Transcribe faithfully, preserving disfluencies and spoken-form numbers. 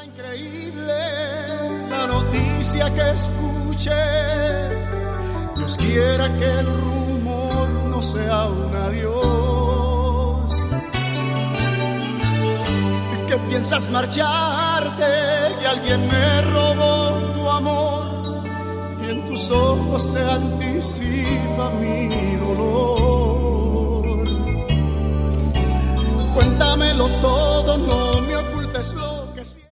Increíble la noticia que escuché. Dios quiera que el rumor no sea un adiós. Que piensas marcharte, que alguien me robó tu amor y en tus ojos se anticipa mi